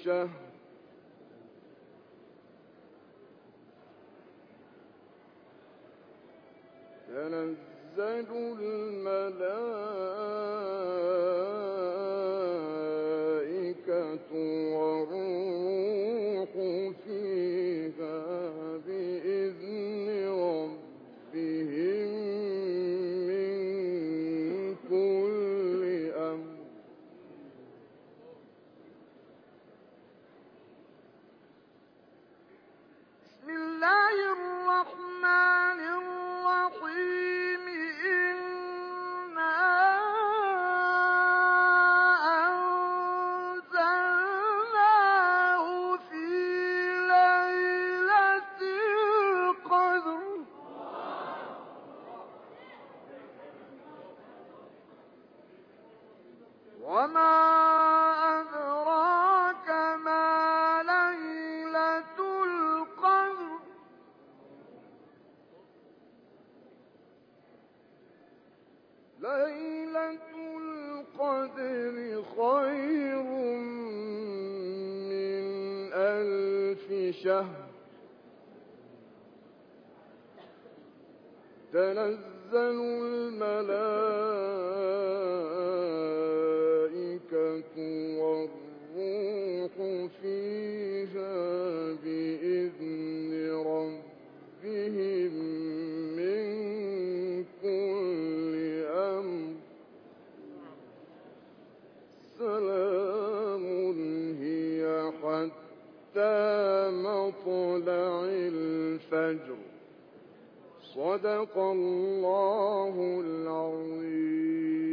شهر تنزل الملائكة والروح فيها بإذن ربهم من كل أمر بسم الله الرحمن الرحيم إنا أنزلناه في ليلة القدر وما أدراك ما ليلة القدر ليلة القدر خير من 1000 شهر تنزل الملائكة والروح فيها بإذن ربهم من كل أمر سلام هي حتى مطلع الفجر صدق الله العظيم.